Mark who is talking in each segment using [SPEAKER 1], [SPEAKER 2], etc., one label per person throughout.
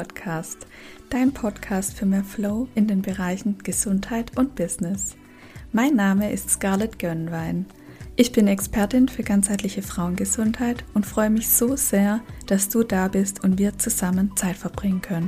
[SPEAKER 1] Podcast, dein Podcast für mehr Flow in den Bereichen Gesundheit und Business. Mein Name ist Scarlett Gönnwein. Ich bin Expertin für ganzheitliche Frauengesundheit und freue mich so sehr, dass du da bist und wir zusammen Zeit verbringen können.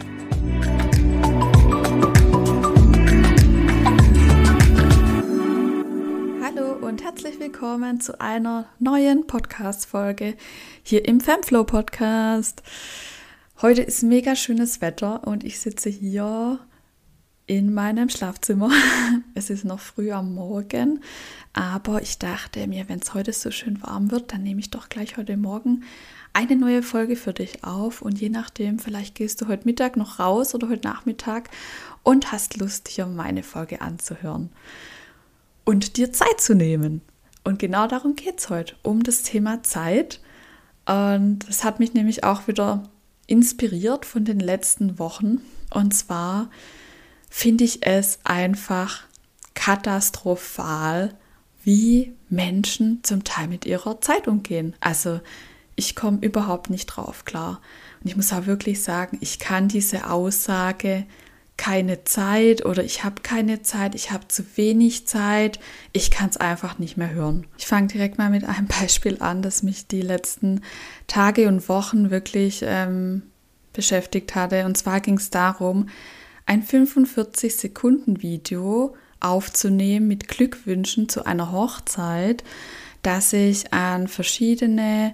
[SPEAKER 1] Hallo und herzlich willkommen zu einer neuen Podcast-Folge hier im Femflow Podcast. Heute ist mega schönes Wetter und ich sitze hier in meinem Schlafzimmer. Es ist noch früh am Morgen, aber ich dachte mir, wenn es heute so schön warm wird, dann nehme ich doch gleich heute Morgen eine neue Folge für dich auf und je nachdem, vielleicht gehst du heute Mittag noch raus oder heute Nachmittag und hast Lust, hier meine Folge anzuhören und dir Zeit zu nehmen. Und genau darum geht es heute, um das Thema Zeit. Und es hat mich nämlich auch wieder inspiriert von den letzten Wochen. Und zwar finde ich es einfach katastrophal, wie Menschen zum Teil mit ihrer Zeit umgehen. Also ich komme überhaupt nicht drauf klar. Und ich muss auch wirklich sagen, ich kann diese Aussage keine Zeit oder ich habe keine Zeit, ich habe zu wenig Zeit, ich kann es einfach nicht mehr hören. Ich fange direkt mal mit einem Beispiel an, das mich die letzten Tage und Wochen wirklich beschäftigt hatte. Und zwar ging es darum, ein 45-Sekunden-Video aufzunehmen mit Glückwünschen zu einer Hochzeit, das ich an verschiedene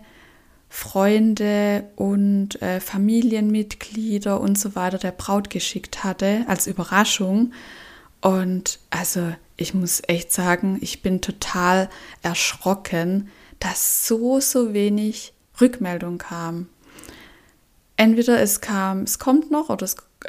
[SPEAKER 1] Freunde und Familienmitglieder und so weiter der Braut geschickt hatte als Überraschung. Und also ich muss echt sagen, ich bin total erschrocken, dass so wenig Rückmeldung kam. Entweder es kommt noch oder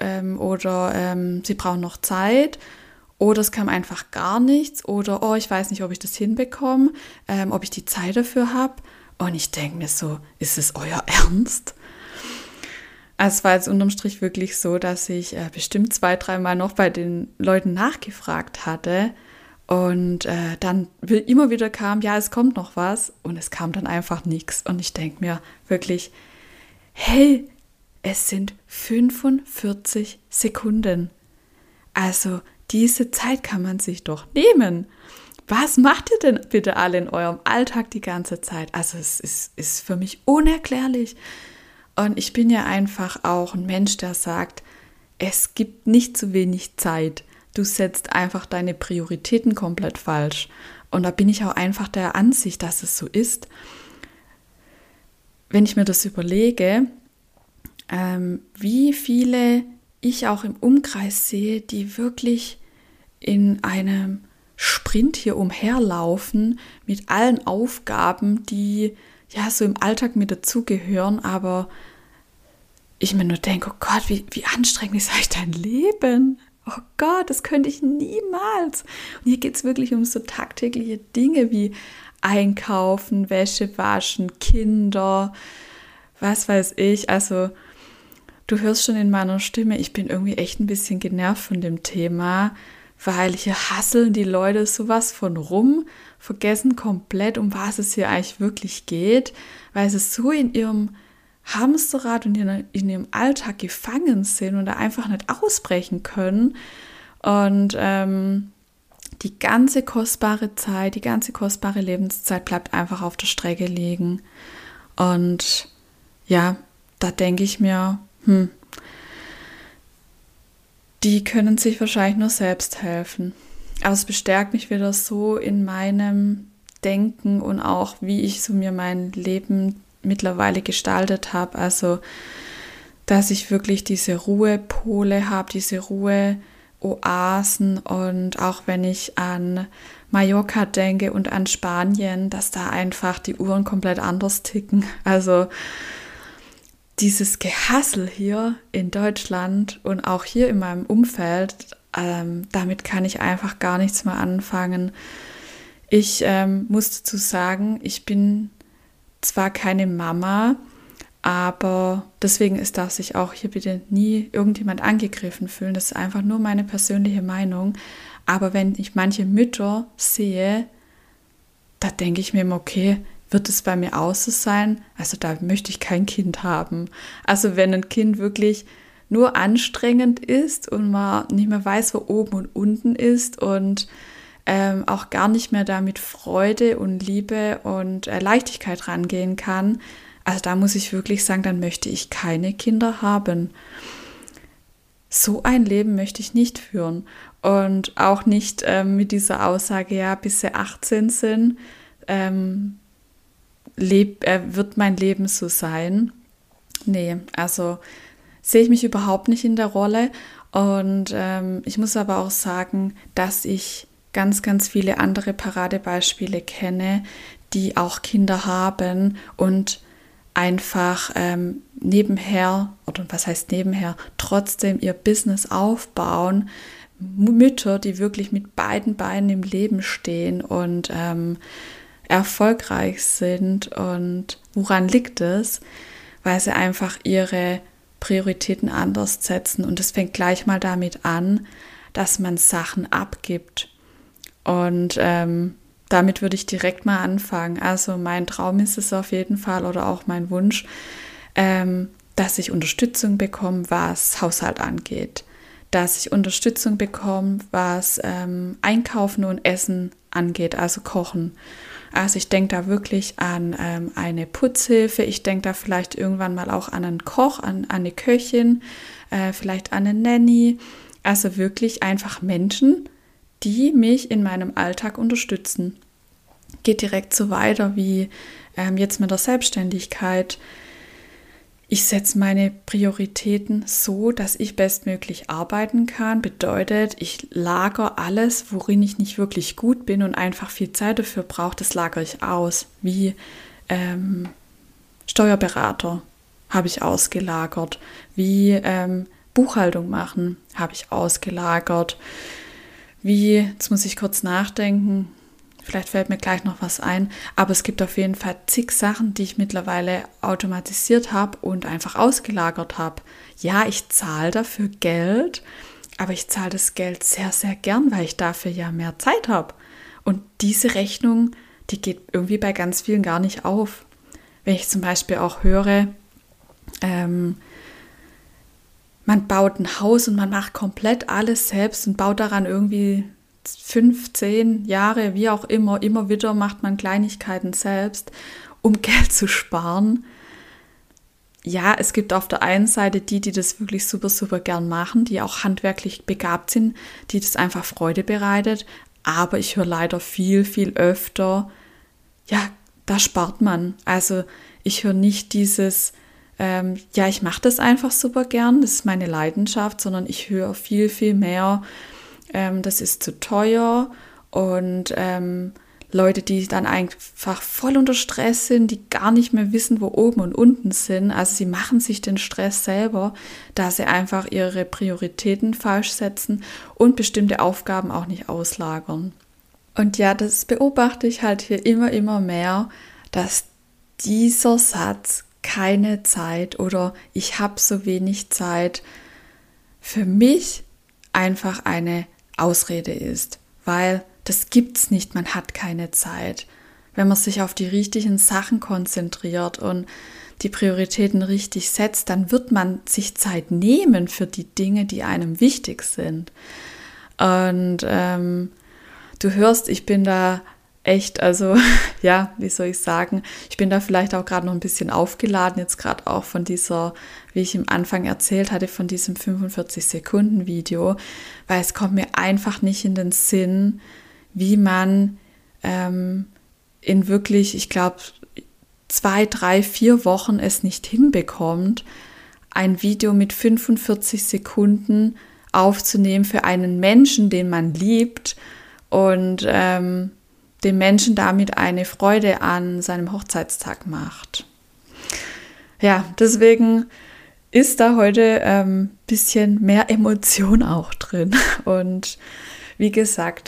[SPEAKER 1] sie brauchen noch Zeit oder es kam einfach gar nichts oder ich weiß nicht, ob ich das hinbekomme, ob ich die Zeit dafür habe. Und ich denke mir so, ist es euer Ernst? Also es war jetzt unterm Strich wirklich so, dass ich bestimmt 2-3 Mal noch bei den Leuten nachgefragt hatte und dann immer wieder kam, ja, es kommt noch was und es kam dann einfach nichts. Und ich denke mir wirklich, hey, es sind 45 Sekunden. Also diese Zeit kann man sich doch nehmen. Was macht ihr denn bitte alle in eurem Alltag die ganze Zeit? Also es ist für mich unerklärlich. Und ich bin ja einfach auch ein Mensch, der sagt, es gibt nicht zu wenig Zeit. Du setzt einfach deine Prioritäten komplett falsch. Und da bin ich auch einfach der Ansicht, dass es so ist. Wenn ich mir das überlege, wie viele ich auch im Umkreis sehe, die wirklich in einem Sprint hier umherlaufen mit allen Aufgaben, die ja so im Alltag mit dazugehören, aber ich mir nur denke, oh Gott, wie anstrengend ist eigentlich dein Leben? Oh Gott, das könnte ich niemals. Und hier geht es wirklich um so tagtägliche Dinge wie Einkaufen, Wäsche waschen, Kinder, was weiß ich. Also du hörst schon in meiner Stimme, ich bin irgendwie echt ein bisschen genervt von dem Thema, weil hier hasseln die Leute sowas von rum, vergessen komplett, um was es hier eigentlich wirklich geht, weil sie so in ihrem Hamsterrad und in ihrem Alltag gefangen sind und da einfach nicht ausbrechen können. Und die ganze kostbare Zeit, die ganze kostbare Lebenszeit bleibt einfach auf der Strecke liegen. Und ja, da denke ich mir, die können sich wahrscheinlich nur selbst helfen. Aber es bestärkt mich wieder so in meinem Denken und auch, wie ich so mir mein Leben mittlerweile gestaltet habe. Also, dass ich wirklich diese Ruhepole habe, diese Ruheoasen und auch wenn ich an Mallorca denke und an Spanien, dass da einfach die Uhren komplett anders ticken. Also dieses Gehassel hier in Deutschland und auch hier in meinem Umfeld, damit kann ich einfach gar nichts mehr anfangen. Ich muss dazu sagen, ich bin zwar keine Mama, aber deswegen darf sich auch hier bitte nie irgendjemand angegriffen fühlen. Das ist einfach nur meine persönliche Meinung. Aber wenn ich manche Mütter sehe, da denke ich mir immer, okay, wird es bei mir auch so sein. Also da möchte ich kein Kind haben. Also wenn ein Kind wirklich nur anstrengend ist und man nicht mehr weiß, wo oben und unten ist und auch gar nicht mehr da mit Freude und Liebe und Leichtigkeit rangehen kann, also da muss ich wirklich sagen, dann möchte ich keine Kinder haben. So ein Leben möchte ich nicht führen. Und auch nicht mit dieser Aussage, ja, bis sie 18 sind, wird mein Leben so sein. Nee, also sehe ich mich überhaupt nicht in der Rolle. Und ich muss aber auch sagen, dass ich ganz, ganz viele andere Paradebeispiele kenne, die auch Kinder haben und einfach nebenher, oder was heißt nebenher, trotzdem ihr Business aufbauen. Mütter, die wirklich mit beiden Beinen im Leben stehen und erfolgreich sind. Und woran liegt es? Weil sie einfach ihre Prioritäten anders setzen. Und es fängt gleich mal damit an, dass man Sachen abgibt. Und damit würde ich direkt mal anfangen. Also mein Traum ist es auf jeden Fall oder auch mein Wunsch, dass ich Unterstützung bekomme, was Haushalt angeht. Dass ich Unterstützung bekomme, was Einkaufen und Essen angeht, also Kochen. Also ich denke da wirklich an eine Putzhilfe, ich denke da vielleicht irgendwann mal auch an einen Koch, an eine Köchin, vielleicht an eine Nanny. Also wirklich einfach Menschen, die mich in meinem Alltag unterstützen. Geht direkt so weiter wie jetzt mit der Selbstständigkeit. Ich setze meine Prioritäten so, dass ich bestmöglich arbeiten kann. Bedeutet, ich lagere alles, worin ich nicht wirklich gut bin und einfach viel Zeit dafür brauche, das lagere ich aus. Wie Steuerberater habe ich ausgelagert. Wie Buchhaltung machen habe ich ausgelagert. Wie, jetzt muss ich kurz nachdenken, vielleicht fällt mir gleich noch was ein, aber es gibt auf jeden Fall zig Sachen, die ich mittlerweile automatisiert habe und einfach ausgelagert habe. Ja, ich zahle dafür Geld, aber ich zahle das Geld sehr, sehr gern, weil ich dafür ja mehr Zeit habe. Und diese Rechnung, die geht irgendwie bei ganz vielen gar nicht auf. Wenn ich zum Beispiel auch höre, man baut ein Haus und man macht komplett alles selbst und baut daran irgendwie 5, 10 Jahre, wie auch immer wieder macht man Kleinigkeiten selbst, um Geld zu sparen. Ja, es gibt auf der einen Seite die das wirklich super, super gern machen, die auch handwerklich begabt sind, die das einfach Freude bereitet. Aber ich höre leider viel, viel öfter, ja, da spart man. Also ich höre nicht dieses, ja, ich mache das einfach super gern, das ist meine Leidenschaft, sondern ich höre viel, viel mehr, das ist zu teuer und Leute, die dann einfach voll unter Stress sind, die gar nicht mehr wissen, wo oben und unten sind. Also sie machen sich den Stress selber, da sie einfach ihre Prioritäten falsch setzen und bestimmte Aufgaben auch nicht auslagern. Und ja, das beobachte ich halt hier immer mehr, dass dieser Satz keine Zeit oder ich habe so wenig Zeit für mich einfach eine Ausrede ist, weil das gibt's nicht, man hat keine Zeit. Wenn man sich auf die richtigen Sachen konzentriert und die Prioritäten richtig setzt, dann wird man sich Zeit nehmen für die Dinge, die einem wichtig sind. Und du hörst, ich bin da echt, also ja, wie soll ich sagen, ich bin da vielleicht auch gerade noch ein bisschen aufgeladen, jetzt gerade auch von dieser, wie ich am Anfang erzählt hatte, von diesem 45-Sekunden-Video, weil es kommt mir einfach nicht in den Sinn, wie man in wirklich, ich glaube, 2, 3, 4 Wochen es nicht hinbekommt, ein Video mit 45 Sekunden aufzunehmen für einen Menschen, den man liebt und dem Menschen damit eine Freude an seinem Hochzeitstag macht. Ja, deswegen ist da heute ein bisschen mehr Emotion auch drin. Und wie gesagt,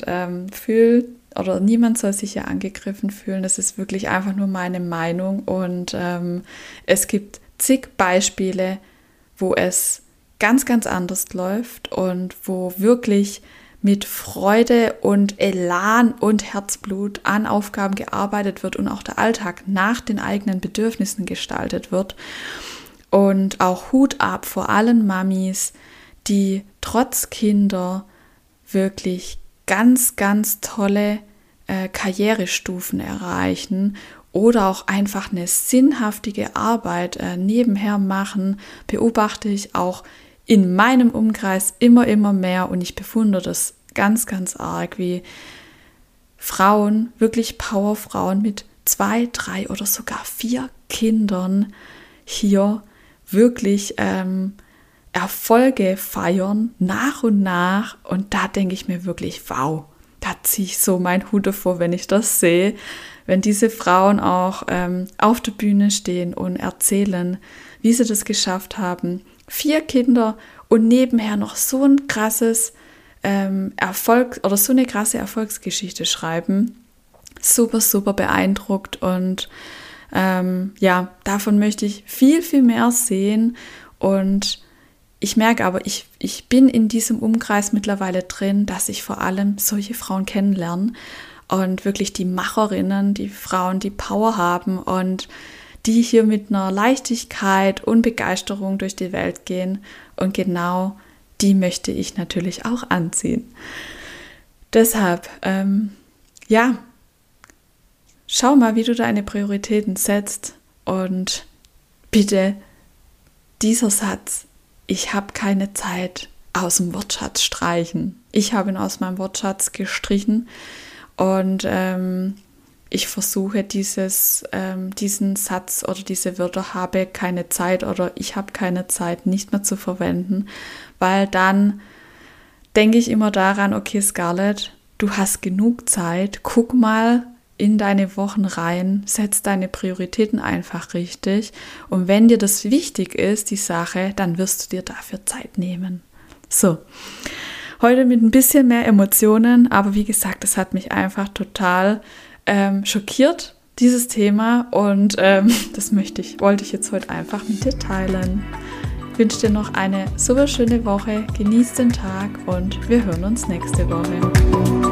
[SPEAKER 1] niemand soll sich ja angegriffen fühlen. Das ist wirklich einfach nur meine Meinung. Und es gibt zig Beispiele, wo es ganz, ganz anders läuft und wo wirklich mit Freude und Elan und Herzblut an Aufgaben gearbeitet wird und auch der Alltag nach den eigenen Bedürfnissen gestaltet wird. Und auch Hut ab vor allen Mamis, die trotz Kinder wirklich ganz, ganz tolle Karrierestufen erreichen oder auch einfach eine sinnhaftige Arbeit nebenher machen, beobachte ich auch in meinem Umkreis immer mehr und ich bewundere das ganz, ganz arg, wie Frauen, wirklich Powerfrauen mit 2, 3 oder sogar 4 Kindern hier wirklich Erfolge feiern, nach und nach. Und da denke ich mir wirklich, wow, da ziehe ich so meinen Hut davor, wenn ich das sehe, wenn diese Frauen auch auf der Bühne stehen und erzählen, wie sie das geschafft haben. 4 Kinder und nebenher noch so ein krasses Erfolg oder so eine krasse Erfolgsgeschichte schreiben. Super, super beeindruckt und davon möchte ich viel, viel mehr sehen und ich merke aber, ich bin in diesem Umkreis mittlerweile drin, dass ich vor allem solche Frauen kennenlerne und wirklich die Macherinnen, die Frauen, die Power haben und die hier mit einer Leichtigkeit und Begeisterung durch die Welt gehen und genau die möchte ich natürlich auch anziehen. Deshalb, schau mal, wie du deine Prioritäten setzt und bitte dieser Satz, ich habe keine Zeit, aus dem Wortschatz streichen. Ich habe ihn aus meinem Wortschatz gestrichen und ich versuche diesen Satz oder diese Wörter habe keine Zeit oder ich habe keine Zeit nicht mehr zu verwenden, weil dann denke ich immer daran, okay Scarlett, du hast genug Zeit, guck mal in deine Wochen rein, setz deine Prioritäten einfach richtig und wenn dir das wichtig ist, die Sache, dann wirst du dir dafür Zeit nehmen. So, heute mit ein bisschen mehr Emotionen, aber wie gesagt, das hat mich einfach total schockiert, dieses Thema und das wollte ich jetzt heute einfach mit dir teilen. Ich wünsche dir noch eine super schöne Woche, genieß den Tag und wir hören uns nächste Woche.